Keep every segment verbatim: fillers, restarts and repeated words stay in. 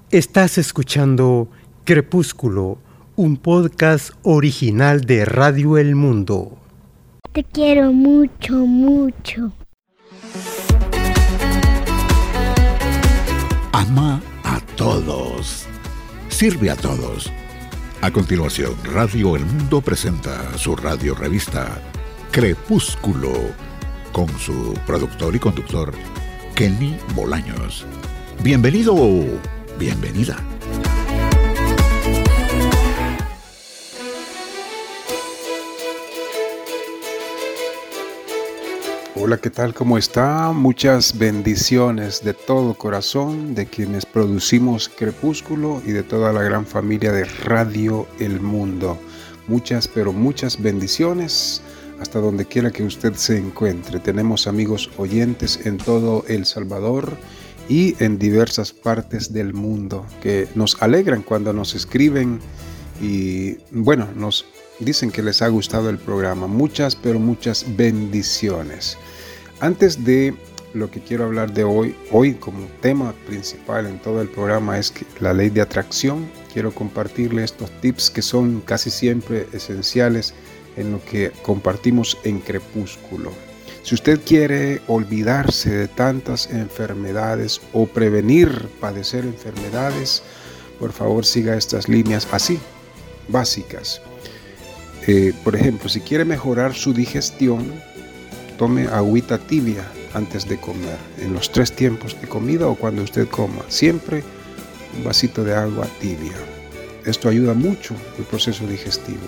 Estás escuchando Crepúsculo, un podcast original de Radio El Mundo. Te quiero mucho, mucho. Ama a todos. Sirve a todos. A continuación, Radio El Mundo presenta su radio revista Crepúsculo, con su productor y conductor, Kenny Bolaños. Bienvenido, bienvenida. Hola, ¿qué tal? ¿Cómo está? Muchas bendiciones de todo corazón de quienes producimos Crepúsculo y de toda la gran familia de Radio El Mundo. Muchas, pero muchas bendiciones hasta donde quiera que usted se encuentre. Tenemos amigos oyentes en todo El Salvador y en diversas partes del mundo que nos alegran cuando nos escriben y, bueno, nos dicen que les ha gustado el programa. Muchas, pero muchas bendiciones. Antes de lo que quiero hablar de hoy, hoy como tema principal en todo el programa es que la ley de atracción. Quiero compartirle estos tips que son casi siempre esenciales en lo que compartimos en Crepúsculo. Si usted quiere olvidarse de tantas enfermedades o prevenir padecer enfermedades, por favor siga estas líneas así, básicas. Eh, por ejemplo, si quiere mejorar su digestión, tome agüita tibia antes de comer, en los tres tiempos de comida o cuando usted coma, siempre un vasito de agua tibia. Esto ayuda mucho el proceso digestivo.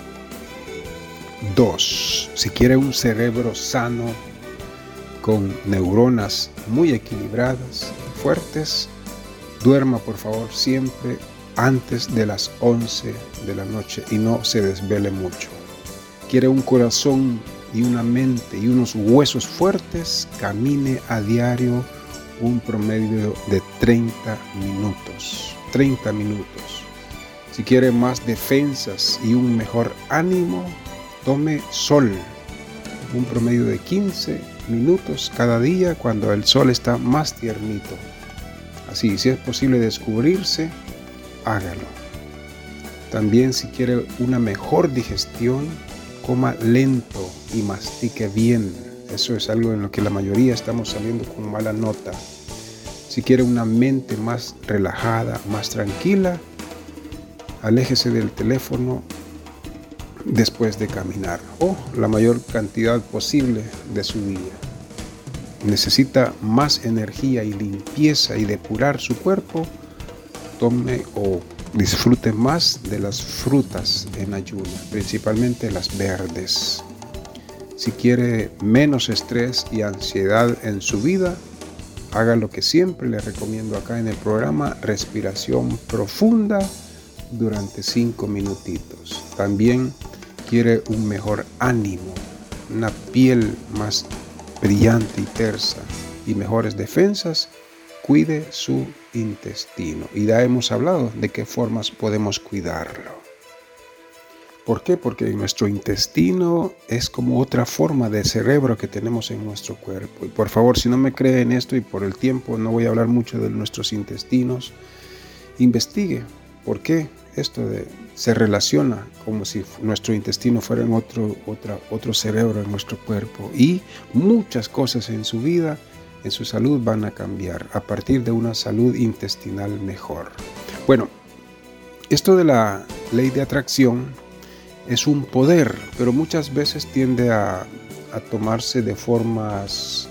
Dos, si quiere un cerebro sano, con neuronas muy equilibradas, fuertes, duerma por favor siempre antes de las once de la noche y no se desvele mucho. Quiere un corazón y una mente y unos huesos fuertes, camine a diario un promedio de treinta minutos. treinta minutos. Si quiere más defensas y un mejor ánimo, tome sol. Un promedio de quince minutos cada día cuando el sol está más tiernito. Así, si es posible descubrirse, hágalo. También si quiere una mejor digestión, coma lento y mastique bien. Eso es algo en lo que la mayoría estamos saliendo con mala nota. Si quiere una mente más relajada, más tranquila, aléjese del teléfono después de caminar o la mayor cantidad posible de su día. Necesita más energía y limpieza y depurar su cuerpo, tome o disfrute más de las frutas en ayuno, principalmente las verdes. Si quiere menos estrés y ansiedad en su vida, haga lo que siempre le recomiendo acá en el programa, respiración profunda durante cinco minutitos. También quiere un mejor ánimo, una piel más brillante y tersa y mejores defensas, cuide su intestino. Y ya hemos hablado de qué formas podemos cuidarlo. ¿Por qué? Porque nuestro intestino es como otra forma de cerebro que tenemos en nuestro cuerpo. Y por favor, si no me cree en esto y por el tiempo no voy a hablar mucho de nuestros intestinos, investigue por qué esto de, se relaciona como si nuestro intestino fuera en otro, otra, otro cerebro en nuestro cuerpo. Y muchas cosas en su vida, en su salud van a cambiar a partir de una salud intestinal mejor. Bueno, esto de la ley de atracción es un poder, pero muchas veces tiende a, a tomarse de formas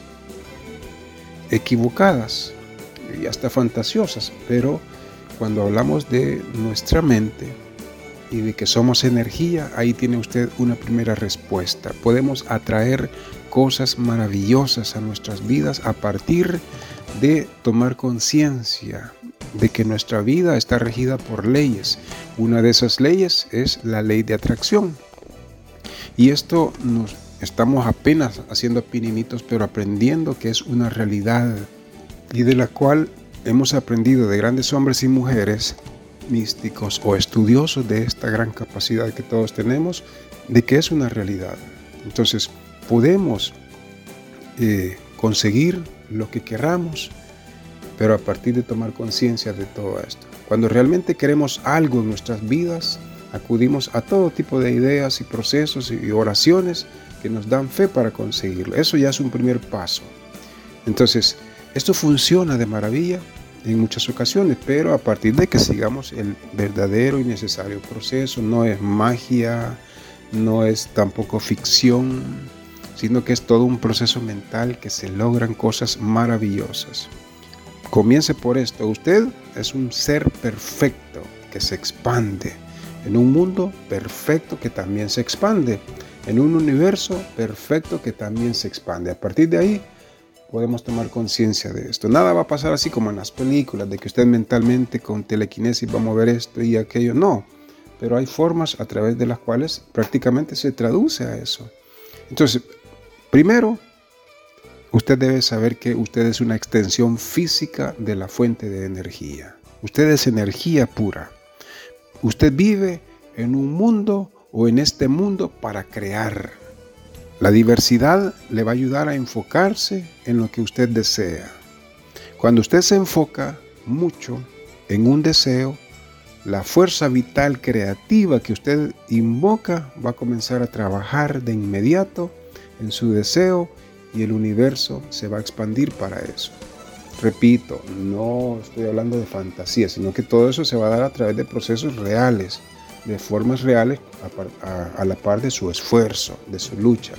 equivocadas y hasta fantasiosas, pero cuando hablamos de nuestra mente y de que somos energía, ahí tiene usted una primera respuesta. Podemos atraer cosas maravillosas a nuestras vidas a partir de tomar conciencia de que nuestra vida está regida por leyes. Una de esas leyes es la ley de atracción. Y esto nos estamos apenas haciendo pininitos, pero aprendiendo que es una realidad y de la cual hemos aprendido de grandes hombres y mujeres místicos o estudiosos de esta gran capacidad que todos tenemos, de que es una realidad. Entonces, podemos eh, conseguir lo que queramos, pero a partir de tomar conciencia de todo esto. Cuando realmente queremos algo en nuestras vidas, acudimos a todo tipo de ideas y procesos y oraciones que nos dan fe para conseguirlo. Eso ya es un primer paso. Entonces, esto funciona de maravilla en muchas ocasiones, pero a partir de que sigamos el verdadero y necesario proceso. No es magia, no es tampoco ficción, sino que es todo un proceso mental que se logran cosas maravillosas. Comience por esto. Usted es un ser perfecto que se expande en un mundo perfecto que también se expande, en un universo perfecto que también se expande. A partir de ahí podemos tomar conciencia de esto. Nada va a pasar así como en las películas, de que usted mentalmente con telequinesis va a mover esto y aquello. No, pero hay formas a través de las cuales prácticamente se traduce a eso. Entonces, primero, usted debe saber que usted es una extensión física de la fuente de energía. Usted es energía pura. Usted vive en un mundo o en este mundo para crear. La diversidad le va a ayudar a enfocarse en lo que usted desea. Cuando usted se enfoca mucho en un deseo, la fuerza vital creativa que usted invoca va a comenzar a trabajar de inmediato en su deseo y el universo se va a expandir para eso. Repito, no estoy hablando de fantasía, sino que todo eso se va a dar a través de procesos reales, de formas reales a, a, a la par de su esfuerzo, de su lucha.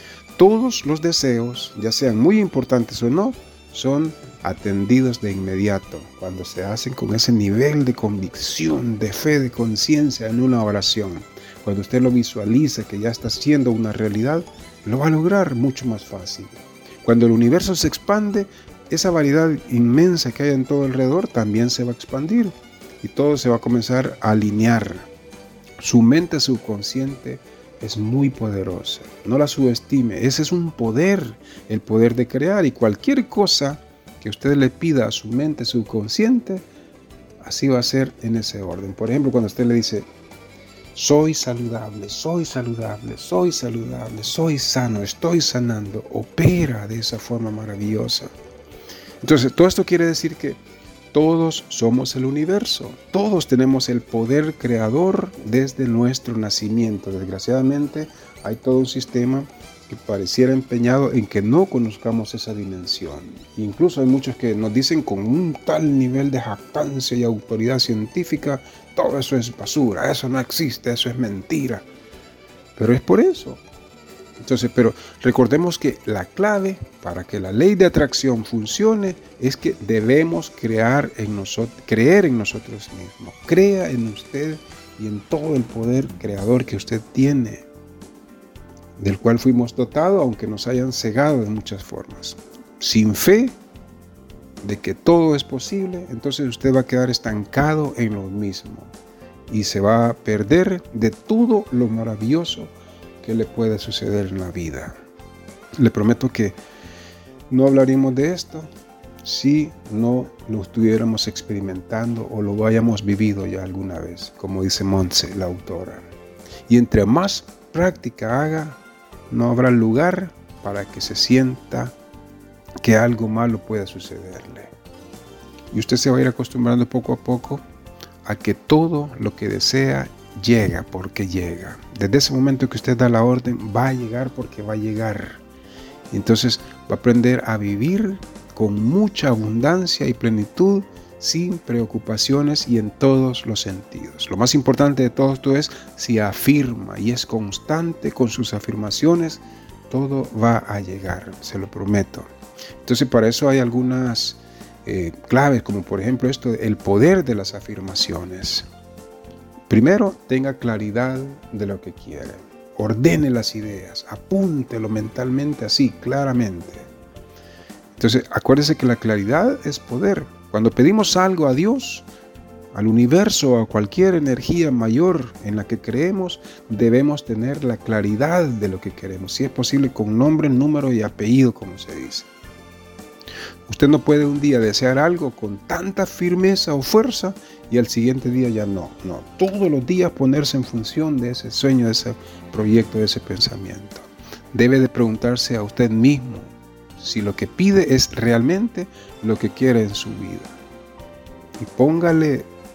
Todos los deseos, ya sean muy importantes o no, son atendidos de inmediato cuando se hacen con ese nivel de convicción, de fe, de conciencia en una oración. Cuando usted lo visualiza que ya está siendo una realidad, lo va a lograr mucho más fácil. Cuando el universo se expande, esa variedad inmensa que hay en todo alrededor también se va a expandir y todo se va a comenzar a alinear. Su mente subconsciente es muy poderosa, no la subestime. Ese es un poder, el poder de crear, y cualquier cosa que usted le pida a su mente subconsciente, así va a ser en ese orden. Por ejemplo, cuando usted le dice, soy saludable, soy saludable, soy saludable, soy sano, estoy sanando, opera de esa forma maravillosa. Entonces, todo esto quiere decir que todos somos el universo, todos tenemos el poder creador desde nuestro nacimiento. Desgraciadamente, hay todo un sistema que pareciera empeñado en que no conozcamos esa dimensión. Incluso hay muchos que nos dicen con un tal nivel de jactancia y autoridad científica, todo eso es basura, eso no existe, eso es mentira. Pero es por eso. Entonces, pero recordemos que la clave para que la ley de atracción funcione es que debemos crear en nosotros, creer en nosotros mismos. Crea en usted y en todo el poder creador que usted tiene, del cual fuimos dotados, aunque nos hayan cegado de muchas formas. Sin fe de que todo es posible, entonces usted va a quedar estancado en lo mismo y se va a perder de todo lo maravilloso que le puede suceder en la vida. Le prometo que no hablaríamos de esto si no lo estuviéramos experimentando o lo hayamos vivido ya alguna vez, como dice Montse, la autora. Y entre más práctica haga, no habrá lugar para que se sienta que algo malo pueda sucederle. Y usted se va a ir acostumbrando poco a poco a que todo lo que desea llega porque llega. Desde ese momento que usted da la orden, va a llegar porque va a llegar. Entonces va a aprender a vivir con mucha abundancia y plenitud, sin preocupaciones y en todos los sentidos. Lo más importante de todo esto es si afirma y es constante con sus afirmaciones, todo va a llegar, se lo prometo. Entonces para eso hay algunas eh, claves, como por ejemplo esto, el poder de las afirmaciones. Primero, tenga claridad de lo que quiere. Ordene las ideas, apúntelo mentalmente así, claramente. Entonces, acuérdese que la claridad es poder. Cuando pedimos algo a Dios, al universo o a cualquier energía mayor en la que creemos, debemos tener la claridad de lo que queremos. Si es posible, con nombre, número y apellido, como se dice. Usted no puede un día desear algo con tanta firmeza o fuerza y al siguiente día ya no. No, todos los días ponerse en función de ese sueño, de ese proyecto, de ese pensamiento. Debe de preguntarse a usted mismo si lo que pide es realmente lo que quiere en su vida. Y póngale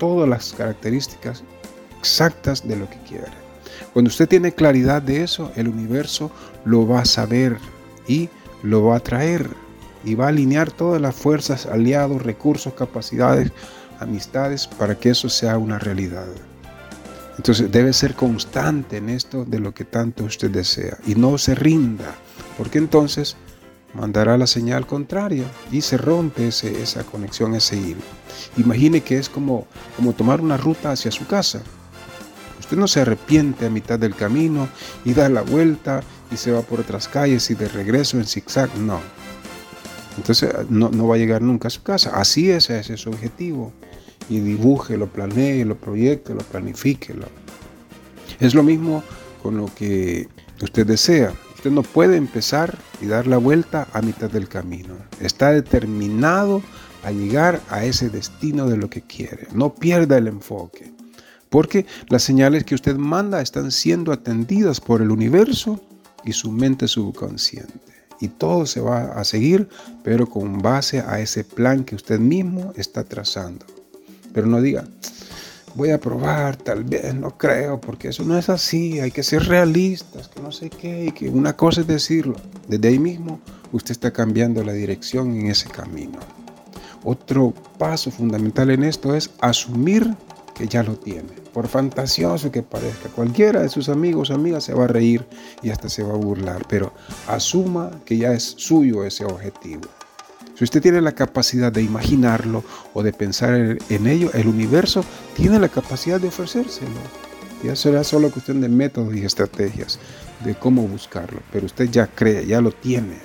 todas las características exactas de lo que quiere. Cuando usted tiene claridad de eso, el universo lo va a saber y lo va a traer y va a alinear todas las fuerzas, aliados, recursos, capacidades, amistades para que eso sea una realidad. Entonces debe ser constante en esto de lo que tanto usted desea y no se rinda, porque entonces mandará la señal contraria y se rompe ese, esa conexión, ese hilo. Imagine que es como, como tomar una ruta hacia su casa. Usted no se arrepiente a mitad del camino y da la vuelta y se va por otras calles y de regreso en zigzag, no. Entonces no, no va a llegar nunca a su casa. Así es, ese es su objetivo. Y dibuje, lo planee, lo proyecte, lo planifique. Es lo mismo con lo que usted desea. Usted no puede empezar y dar la vuelta a mitad del camino. Está determinado a llegar a ese destino de lo que quiere. No pierda el enfoque, porque las señales que usted manda están siendo atendidas por el universo y su mente subconsciente. Y todo se va a seguir, pero con base a ese plan que usted mismo está trazando. Pero no diga, voy a probar, tal vez, no creo, porque eso no es así, hay que ser realistas, que no sé qué, y que una cosa es decirlo. Desde ahí mismo usted está cambiando la dirección en ese camino. Otro paso fundamental en esto es asumir que ya lo tiene. Por fantasioso que parezca, cualquiera de sus amigos o amigas se va a reír y hasta se va a burlar, pero asuma que ya es suyo ese objetivo. Si usted tiene la capacidad de imaginarlo o de pensar en ello, el universo tiene la capacidad de ofrecérselo. Ya será solo cuestión de métodos y estrategias de cómo buscarlo, pero usted ya cree, ya lo tiene.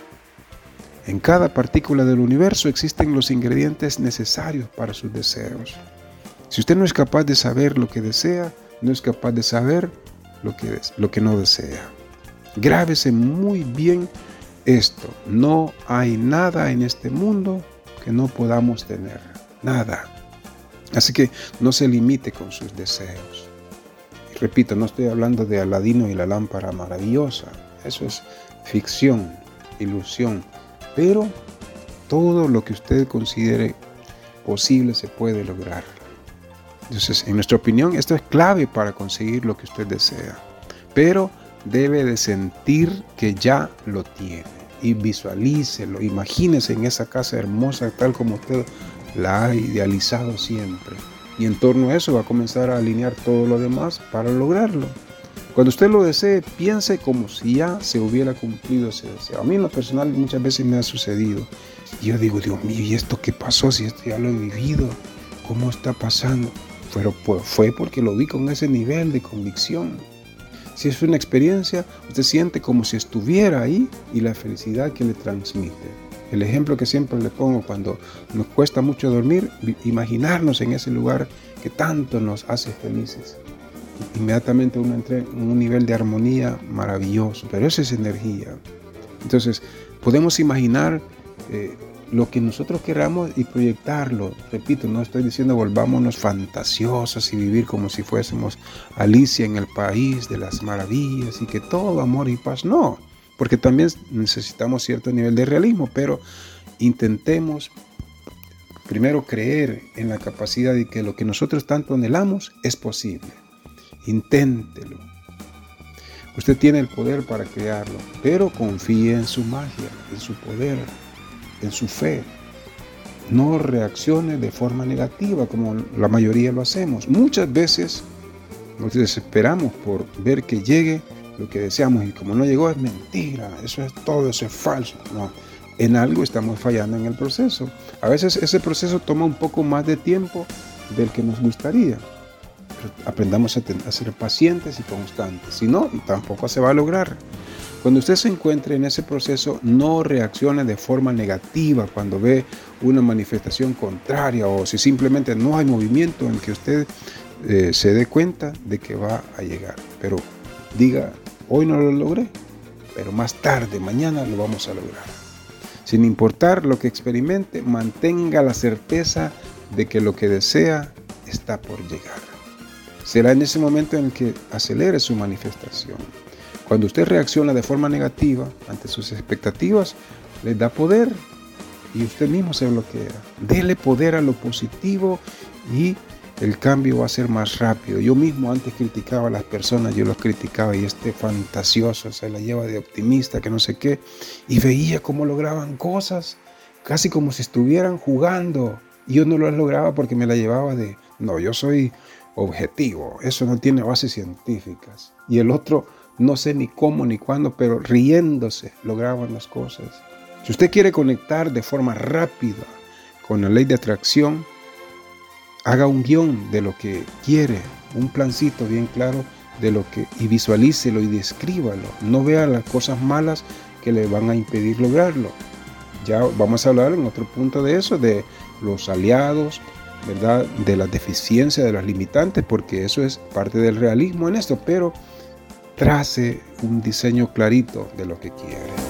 En cada partícula del universo existen los ingredientes necesarios para sus deseos. Si usted no es capaz de saber lo que desea, no es capaz de saber lo que, lo que no desea. Grábese muy bien esto: no hay nada en este mundo que no podamos tener, nada. Así que no se limite con sus deseos. Y repito, no estoy hablando de Aladino y la lámpara maravillosa, eso es ficción, ilusión, pero todo lo que usted considere posible se puede lograr. Entonces, en nuestra opinión, esto es clave para conseguir lo que usted desea, pero debe de sentir que ya lo tiene y visualícelo, imagínese en esa casa hermosa tal como usted la ha idealizado siempre, y en torno a eso va a comenzar a alinear todo lo demás para lograrlo. Cuando usted lo desee, piense como si ya se hubiera cumplido ese deseo. A mí en lo personal muchas veces me ha sucedido y yo digo, Dios mío, ¿y esto qué pasó? Si esto ya lo he vivido, ¿cómo está pasando? Pero pues fue porque lo vi con ese nivel de convicción. Si es una experiencia, usted siente como si estuviera ahí y la felicidad que le transmite. El ejemplo que siempre le pongo cuando nos cuesta mucho dormir, imaginarnos en ese lugar que tanto nos hace felices. Inmediatamente uno entra en un nivel de armonía maravilloso, pero esa es energía. Entonces, podemos imaginar eh, lo que nosotros queramos y proyectarlo. Repito, no estoy diciendo volvámonos fantasiosos y vivir como si fuésemos Alicia en el país de las maravillas y que todo amor y paz. No, porque también necesitamos cierto nivel de realismo, pero intentemos primero creer en la capacidad de que lo que nosotros tanto anhelamos es posible. Inténtelo. Usted tiene el poder para crearlo, pero confíe en su magia, en su poder, en su fe. No reaccione de forma negativa como la mayoría lo hacemos. Muchas veces nos desesperamos por ver que llegue lo que deseamos y como no llegó es mentira, eso es todo, eso es falso. No, en algo estamos fallando en el proceso. A veces ese proceso toma un poco más de tiempo del que nos gustaría. Pero aprendamos a, ten- a ser pacientes y constantes, si no, tampoco se va a lograr. Cuando usted se encuentre en ese proceso, no reaccione de forma negativa cuando ve una manifestación contraria o si simplemente no hay movimiento en que usted eh, se dé cuenta de que va a llegar. Pero diga, hoy no lo logré, pero más tarde, mañana lo vamos a lograr. Sin importar lo que experimente, mantenga la certeza de que lo que desea está por llegar. Será en ese momento en que acelere su manifestación. Cuando usted reacciona de forma negativa ante sus expectativas, les da poder y usted mismo se bloquea. Dele poder a lo positivo y el cambio va a ser más rápido. Yo mismo antes criticaba a las personas, yo los criticaba y este fantasioso se la lleva de optimista, que no sé qué, y veía cómo lograban cosas, casi como si estuvieran jugando. Yo no lo lograba porque me la llevaba de, no, yo soy objetivo, eso no tiene bases científicas. Y el otro, no sé ni cómo ni cuándo, pero riéndose lograban las cosas. Si usted quiere conectar de forma rápida con la ley de atracción, haga un guión de lo que quiere, un plancito bien claro de lo que, y visualícelo y descríbalo. No vea las cosas malas que le van a impedir lograrlo. Ya vamos a hablar en otro punto de eso, de los aliados, ¿verdad? De las deficiencias, de las limitantes, porque eso es parte del realismo en esto, pero trace un diseño clarito de lo que quiere.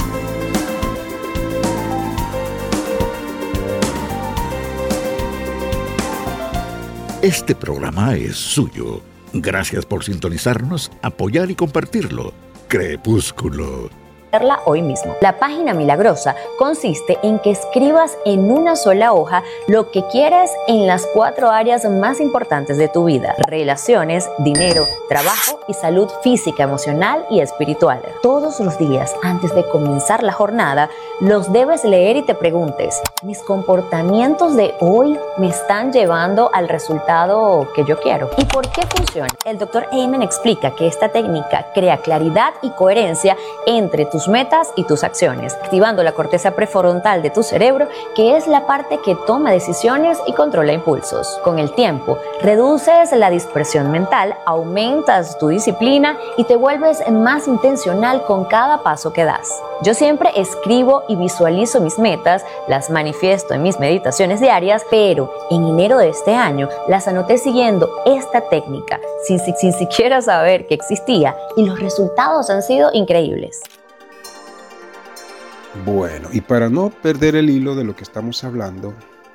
Este programa es suyo. Gracias por sintonizarnos, apoyar y compartirlo. Crepúsculo. Hoy mismo. La página milagrosa consiste en que escribas en una sola hoja lo que quieres en las cuatro áreas más importantes de tu vida: relaciones, dinero, trabajo y salud física, emocional y espiritual. Todos los días antes de comenzar la jornada los debes leer y te preguntes: ¿mis comportamientos de hoy me están llevando al resultado que yo quiero? ¿Y por qué funciona? El doctor Amen explica que esta técnica crea claridad y coherencia entre tus metas y tus acciones, activando la corteza prefrontal de tu cerebro, que es la parte que toma decisiones y controla impulsos. Con el tiempo, reduces la dispersión mental, aumentas tu disciplina y te vuelves más intencional con cada paso que das. Yo siempre escribo y visualizo mis metas, las manifiesto en mis meditaciones diarias, pero en enero de este año las anoté siguiendo esta técnica, sin, sin, sin siquiera saber que existía, y los resultados han sido increíbles. Bueno, y para no perder el hilo de lo que estamos hablando,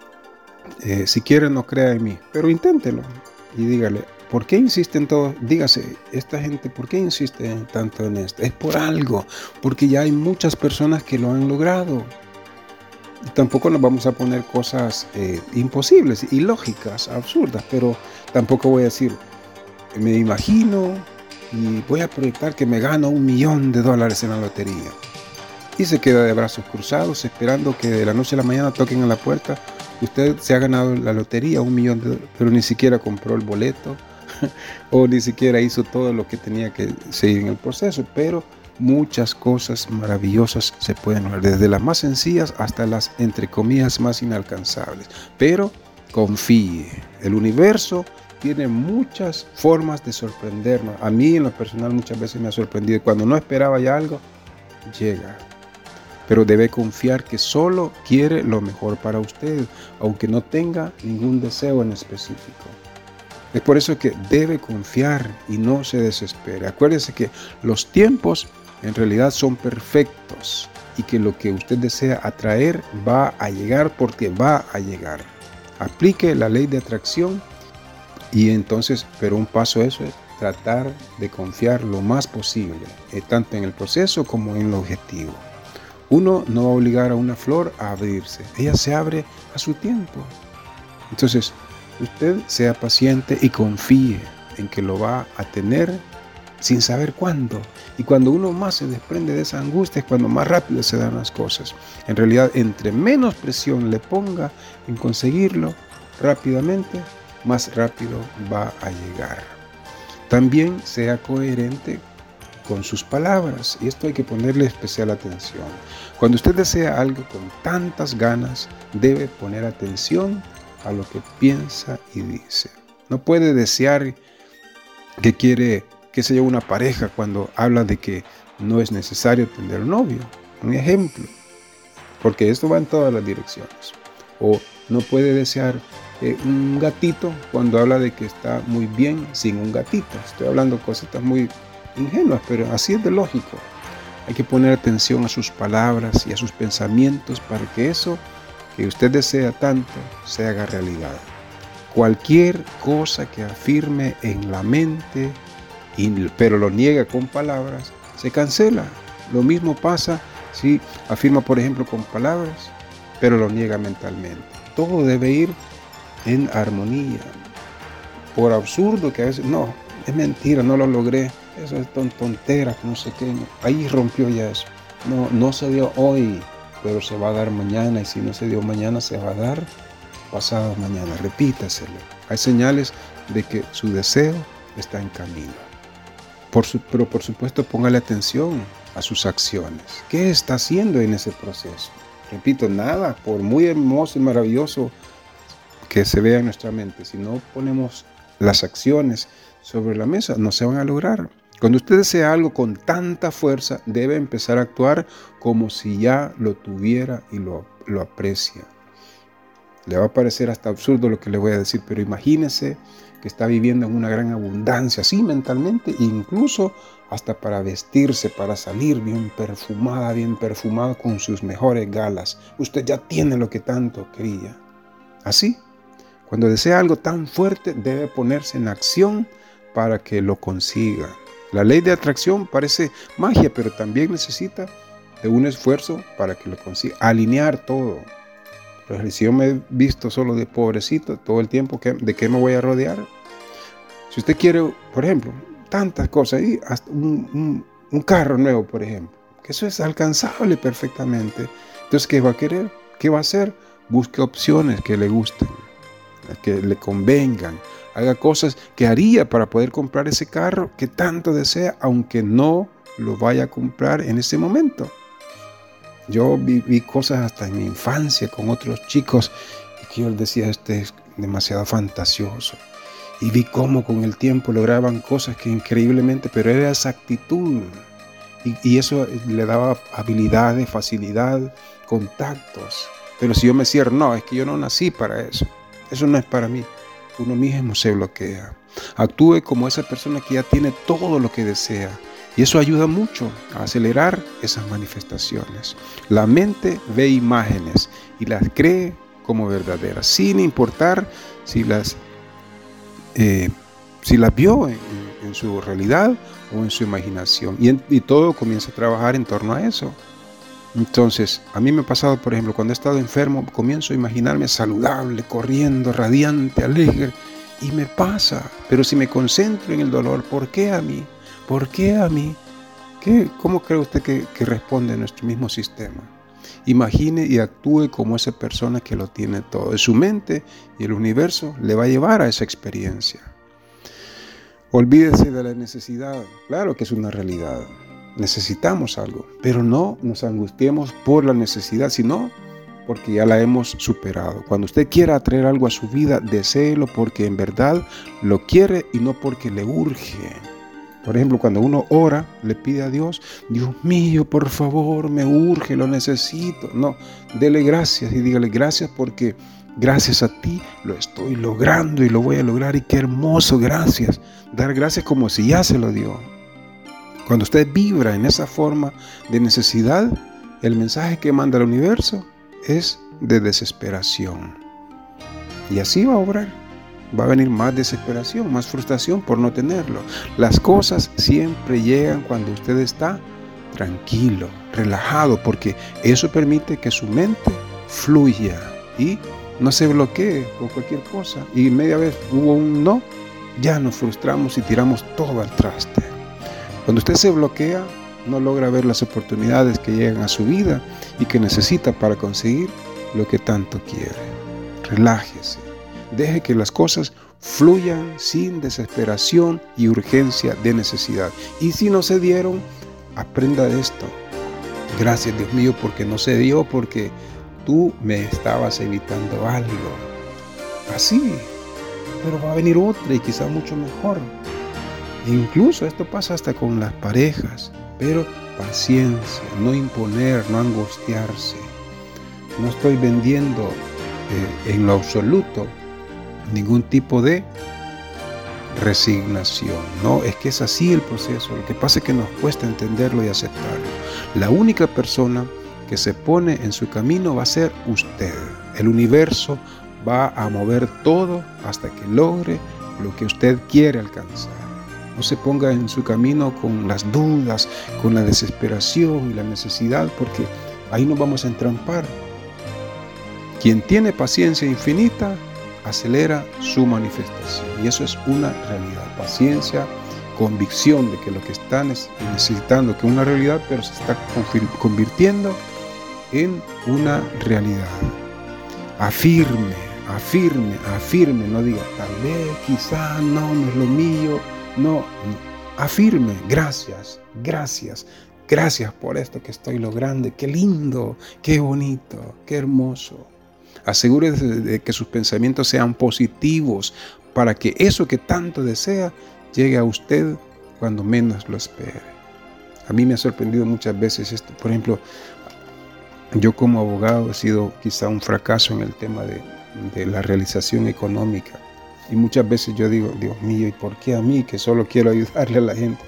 eh, si quiere no crea en mí, pero inténtelo y dígale, ¿por qué insisten todos? Dígase, esta gente, ¿por qué insiste tanto en esto? Es por algo, porque ya hay muchas personas que lo han logrado. Y tampoco nos vamos a poner cosas eh, imposibles, ilógicas, absurdas, pero tampoco voy a decir, me imagino y voy a proyectar que me gano un millón de dólares en la lotería. Y se queda de brazos cruzados esperando que de la noche a la mañana toquen a la puerta. Usted se ha ganado la lotería, un millón de dólares, pero ni siquiera compró el boleto o ni siquiera hizo todo lo que tenía que seguir en el proceso. Pero muchas cosas maravillosas se pueden lograr, desde las más sencillas hasta las, entre comillas, más inalcanzables. Pero confíe, el universo tiene muchas formas de sorprendernos. A mí en lo personal muchas veces me ha sorprendido. Cuando no esperaba ya algo, llega. Pero debe confiar que solo quiere lo mejor para usted, aunque no tenga ningún deseo en específico. Es por eso que debe confiar y no se desespere. Acuérdese que los tiempos en realidad son perfectos y que lo que usted desea atraer va a llegar porque va a llegar. Aplique la ley de atracción y entonces, pero un paso eso es tratar de confiar lo más posible, eh, tanto en el proceso como en el objetivo. Uno no va a obligar a una flor a abrirse, ella se abre a su tiempo. Entonces, usted sea paciente y confíe en que lo va a tener sin saber cuándo. Y cuando uno más se desprende de esa angustia es cuando más rápido se dan las cosas. En realidad, entre menos presión le ponga en conseguirlo rápidamente, más rápido va a llegar. También sea coherente con sus palabras, y esto hay que ponerle especial atención. Cuando usted desea algo con tantas ganas, debe poner atención a lo que piensa y dice. No puede desear que quiere, qué sé yo, una pareja cuando habla de que no es necesario tener un novio. Un ejemplo, porque esto va en todas las direcciones. O no puede desear eh, un gatito cuando habla de que está muy bien sin un gatito. Estoy hablando cositas muy ingenuas, pero así es de lógico. Hay que poner atención a sus palabras y a sus pensamientos para que eso que usted desea tanto se haga realidad. Cualquier cosa que afirme en la mente, y, pero lo niega con palabras, se cancela. Lo mismo pasa si afirma, por ejemplo, con palabras, pero lo niega mentalmente. Todo debe ir en armonía. por absurdo que a veces, no, es mentira, no lo logré, eso es ton, tontera, no sé qué, no. Ahí rompió ya eso. No, no se dio hoy, pero se va a dar mañana, y si no se dio mañana, se va a dar pasado mañana. Repítaselo. Hay señales de que su deseo está en camino. Por su, pero por supuesto, póngale atención a sus acciones. ¿Qué está haciendo en ese proceso? Repito, nada, por muy hermoso y maravilloso que se vea en nuestra mente, si no ponemos las acciones sobre la mesa, no se van a lograr. Cuando usted desea algo con tanta fuerza, debe empezar a actuar como si ya lo tuviera y lo, lo aprecia. Le va a parecer hasta absurdo lo que le voy a decir, pero imagínese que está viviendo en una gran abundancia, así mentalmente, incluso hasta para vestirse, para salir bien perfumada, bien perfumado con sus mejores galas. Usted ya tiene lo que tanto quería. Así, cuando desea algo tan fuerte, debe ponerse en acción para que lo consiga. La ley de atracción parece magia, pero también necesita de un esfuerzo para que lo consiga. Alinear todo. Pero si yo me he visto solo de pobrecito todo el tiempo, ¿de qué me voy a rodear? Si usted quiere, por ejemplo, tantas cosas, y hasta un, un, un carro nuevo, por ejemplo, que eso es alcanzable perfectamente. Entonces, ¿qué va a querer? ¿Qué va a hacer? Busque opciones que le gusten, que le convengan. Haga cosas que haría para poder comprar ese carro que tanto desea, aunque no lo vaya a comprar en ese momento. Yo viví cosas hasta en mi infancia con otros chicos y que yo les decía, este es demasiado fantasioso. Y vi cómo con el tiempo lograban cosas que increíblemente, pero era esa actitud. Y, y eso le daba habilidades, facilidad, contactos. Pero si yo me cierro, no, es que yo no nací para eso. Eso no es para mí. Uno mismo se bloquea. Actúe como esa persona que ya tiene todo lo que desea. Y eso ayuda mucho a acelerar esas manifestaciones. La mente ve imágenes y las cree como verdaderas, sin importar si las, eh, si las vio en, en su realidad o en su imaginación. Y, en, y todo comienza a trabajar en torno a eso. Entonces, a mí me ha pasado, por ejemplo, cuando he estado enfermo, comienzo a imaginarme saludable, corriendo, radiante, alegre, y me pasa. Pero si me concentro en el dolor, ¿por qué a mí? ¿Por qué a mí? ¿Qué, ¿Cómo cree usted que, que responde nuestro mismo sistema? Imagine y actúe como esa persona que lo tiene todo. Su mente y el universo le va a llevar a esa experiencia. Olvídese de la necesidad. Claro que es una realidad. Necesitamos algo, pero no nos angustiemos por la necesidad, sino porque ya la hemos superado. Cuando usted quiera atraer algo a su vida, deséelo porque en verdad lo quiere y no porque le urge. Por ejemplo, cuando uno ora, le pide a Dios, Dios mío, por favor, me urge, lo necesito. No, dele gracias y dígale gracias porque gracias a ti lo estoy logrando y lo voy a lograr y qué hermoso, gracias. Dar gracias como si ya se lo dio. Cuando usted vibra en esa forma de necesidad, el mensaje que manda el universo es de desesperación. Y así va a obrar. Va a venir más desesperación, más frustración por no tenerlo. Las cosas siempre llegan cuando usted está tranquilo, relajado, porque eso permite que su mente fluya y no se bloquee con cualquier cosa. Y media vez hubo un no, ya nos frustramos y tiramos todo al traste. Cuando usted se bloquea, no logra ver las oportunidades que llegan a su vida y que necesita para conseguir lo que tanto quiere. Relájese. Deje que las cosas fluyan sin desesperación y urgencia de necesidad. Y si no se dieron, aprenda de esto. Gracias, Dios mío, porque no se dio, porque tú me estabas evitando algo. Así. Pero va a venir otra y quizá mucho mejor. Incluso esto pasa hasta con las parejas. Pero paciencia, no imponer, no angustiarse. No estoy vendiendo eh, en lo absoluto ningún tipo de resignación. No, es que es así el proceso. Lo que pasa es que nos cuesta entenderlo y aceptarlo. La única persona que se pone en su camino va a ser usted. El universo va a mover todo hasta que logre lo que usted quiere alcanzar. No se ponga en su camino con las dudas, con la desesperación y la necesidad, porque ahí nos vamos a entrampar. Quien tiene paciencia infinita acelera su manifestación. Y eso es una realidad. Paciencia, convicción de que lo que están es necesitando que una realidad, pero se está convirtiendo en una realidad. Afirme, afirme, afirme, no diga tal vez, quizá, no, no es lo mío, no, no. Afirme, gracias, gracias, gracias por esto que estoy logrando, qué lindo, qué bonito, qué hermoso. Asegúrese de que sus pensamientos sean positivos para que eso que tanto desea llegue a usted cuando menos lo espere. A mí me ha sorprendido muchas veces esto. Por ejemplo, yo como abogado he sido quizá un fracaso en el tema de, de la realización económica. Y muchas veces yo digo, Dios mío, ¿y por qué a mí que solo quiero ayudarle a la gente?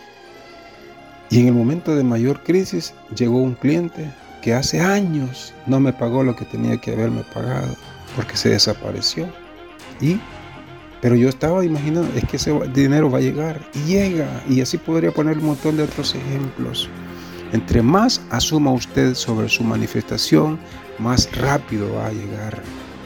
Y en el momento de mayor crisis llegó un cliente que hace años no me pagó lo que tenía que haberme pagado porque se desapareció. Y, pero yo estaba imaginando, es que ese dinero va a llegar y llega. Y así podría poner un montón de otros ejemplos. Entre más asuma usted sobre su manifestación, más rápido va a llegar.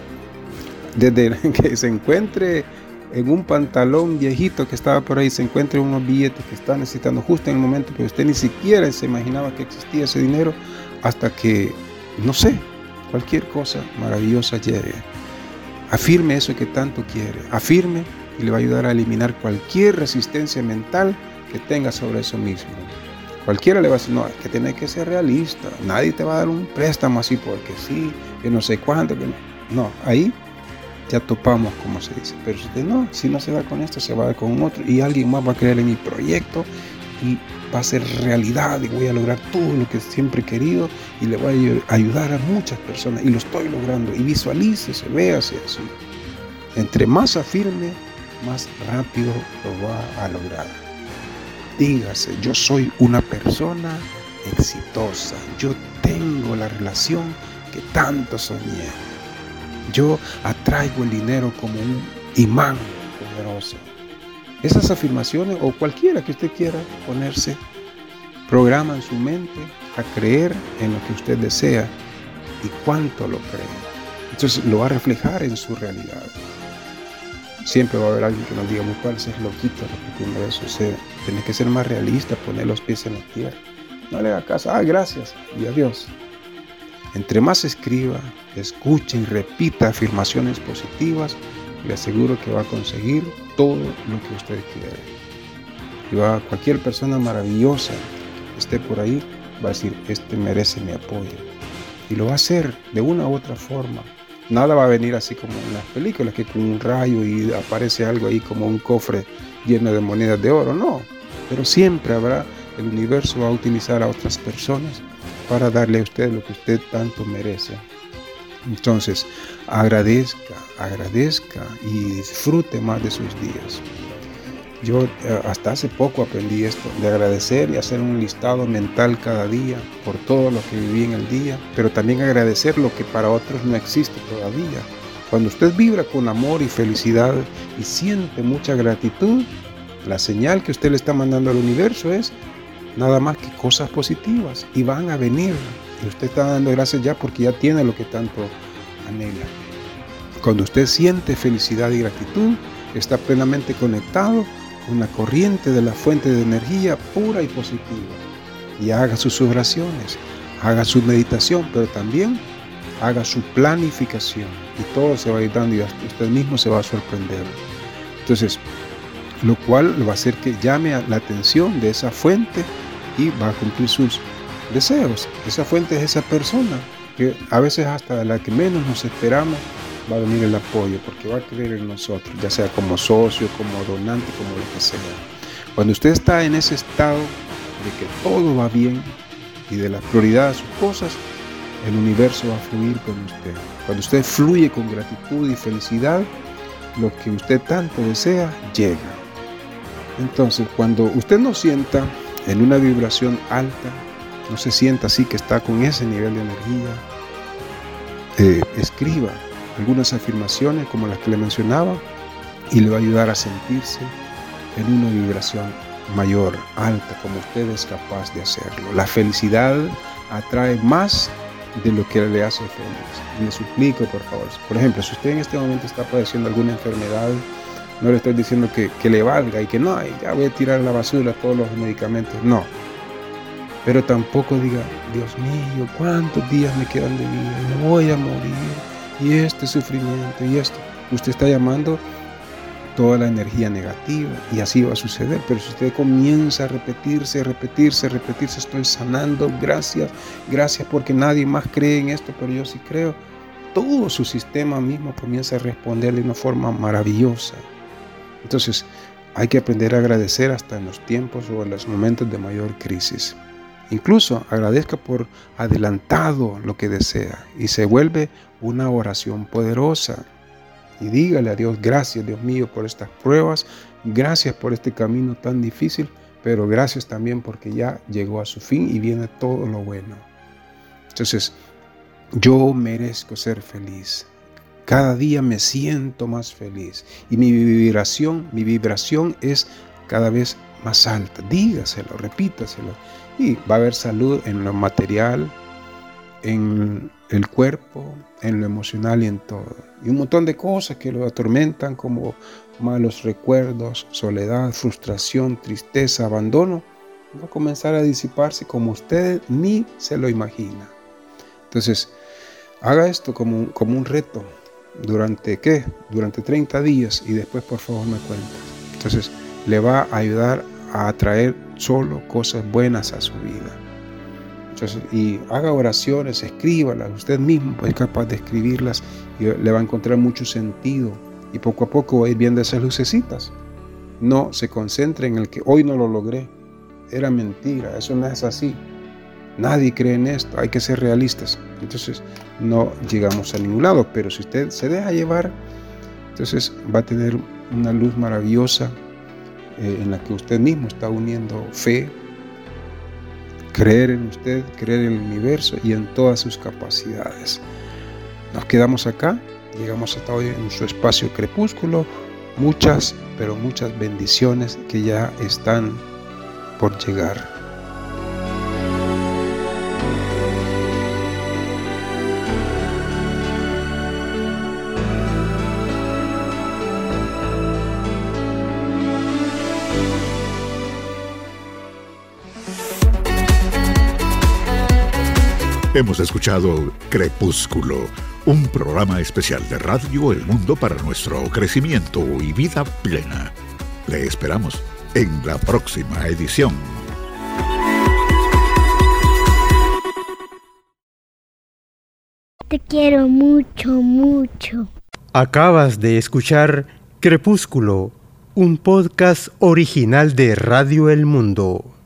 Desde que se encuentre en un pantalón viejito que estaba por ahí, se encuentre unos billetes que está necesitando justo en el momento que usted ni siquiera se imaginaba que existía ese dinero, hasta que, no sé, cualquier cosa maravillosa llegue. Afirme eso que tanto quiere, afirme y le va a ayudar a eliminar cualquier resistencia mental que tenga sobre eso mismo. Cualquiera le va a decir, no, es que tiene que ser realista, nadie te va a dar un préstamo así porque sí, que no sé cuánto, que no. No, ahí ya topamos, como se dice. Pero si usted no, si no se va con esto, se va con otro y alguien más va a creer en mi proyecto y va a ser realidad y voy a lograr todo lo que siempre he querido y le voy a ayudar a muchas personas y lo estoy logrando. Y visualícese, véase así. Entre más afirme, más rápido lo va a lograr. Dígase, yo soy una persona exitosa, yo tengo la relación que tanto soñé. Yo atraigo el dinero como un imán poderoso. Esas afirmaciones o cualquiera que usted quiera ponerse, programan su mente a creer en lo que usted desea y cuánto lo cree. Entonces lo va a reflejar en su realidad. Siempre va a haber alguien que nos diga, muy cuál es loquito repitiendo eso. O sea, tiene que ser más realista, poner los pies en la tierra. No le haga caso, ah, gracias y adiós. Entre más escriba, escuche y repita afirmaciones positivas, le aseguro que va a conseguir todo lo que usted quiere. Y va, cualquier persona maravillosa que esté por ahí va a decir, este merece mi apoyo. Y lo va a hacer de una u otra forma. Nada va a venir así como en las películas, que con un rayo y aparece algo ahí como un cofre lleno de monedas de oro. No, pero siempre habrá, el universo va a utilizar a otras personas para darle a usted lo que usted tanto merece. Entonces, agradezca, agradezca y disfrute más de sus días. Yo hasta hace poco aprendí esto, de agradecer y hacer un listado mental cada día por todo lo que viví en el día, pero también agradecer lo que para otros no existe todavía. Cuando usted vibra con amor y felicidad y siente mucha gratitud, la señal que usted le está mandando al universo es nada más que cosas positivas y van a venir. Y usted está dando gracias ya porque ya tiene lo que tanto anhela. Cuando usted siente felicidad y gratitud, está plenamente conectado con la corriente de la fuente de energía pura y positiva. Y haga sus oraciones, haga su meditación, pero también haga su planificación. Y todo se va a ir dando y usted mismo se va a sorprender. Entonces, lo cual va a hacer que llame la atención de esa fuente y va a cumplir sus deseos. Esa fuente es esa persona que a veces hasta de la que menos nos esperamos va a venir el apoyo porque va a creer en nosotros, ya sea como socio, como donante, como lo que sea. Cuando usted está en ese estado de que todo va bien y de la prioridad a sus cosas, el universo va a fluir con usted. Cuando usted fluye con gratitud y felicidad, lo que usted tanto desea llega. Entonces, cuando usted no sienta en una vibración alta, no se sienta así que está con ese nivel de energía, eh, escriba algunas afirmaciones como las que le mencionaba y le va a ayudar a sentirse en una vibración mayor, alta, como usted es capaz de hacerlo. La felicidad atrae más de lo que le hace feliz. Le suplico, por favor. Por ejemplo, si usted en este momento está padeciendo alguna enfermedad, no le estoy diciendo que, que le valga y que no, ya voy a tirar a la basura todos los medicamentos. No. Pero tampoco diga, Dios mío, ¿cuántos días me quedan de vida? Me voy a morir. Y este sufrimiento y esto. Usted está llamando toda la energía negativa y así va a suceder. Pero si usted comienza a repetirse, repetirse, repetirse, estoy sanando, gracias, gracias porque nadie más cree en esto, pero yo sí creo. Todo su sistema mismo comienza a responder de una forma maravillosa. Entonces, hay que aprender a agradecer hasta en los tiempos o en los momentos de mayor crisis. Incluso agradezca por adelantado lo que desea y se vuelve una oración poderosa. Y dígale a Dios, gracias Dios mío por estas pruebas, gracias por este camino tan difícil, pero gracias también porque ya llegó a su fin y viene todo lo bueno. Entonces, yo merezco ser feliz. Cada día me siento más feliz y mi vibración, mi vibración es cada vez más alta. Dígaselo, repítaselo. Y va a haber salud en lo material, en el cuerpo, en lo emocional y en todo. Y un montón de cosas que lo atormentan como malos recuerdos, soledad, frustración, tristeza, abandono, va a comenzar a disiparse como usted ni se lo imagina. Entonces, haga esto como un, como un reto. ¿Durante qué? Durante treinta días y después por favor me cuenta. Entonces, le va a ayudar a atraer solo cosas buenas a su vida. Entonces, y haga oraciones, escríbalas, usted mismo es capaz de escribirlas y le va a encontrar mucho sentido y poco a poco va a ir viendo esas lucecitas. No se concentre en el que hoy no lo logré, era mentira, eso no es así, nadie cree en esto, hay que ser realistas. Entonces no llegamos a ningún lado, pero si usted se deja llevar, entonces va a tener una luz maravillosa eh, en la que usted mismo está uniendo fe, creer en usted, creer en el universo y en todas sus capacidades. Nos quedamos acá, llegamos hasta hoy en su espacio Crepúsculo. Muchas, pero muchas bendiciones que ya están por llegar. Hemos escuchado Crepúsculo, un programa especial de Radio El Mundo para nuestro crecimiento y vida plena. Le esperamos en la próxima edición. Te quiero mucho, mucho. Acabas de escuchar Crepúsculo, un podcast original de Radio El Mundo.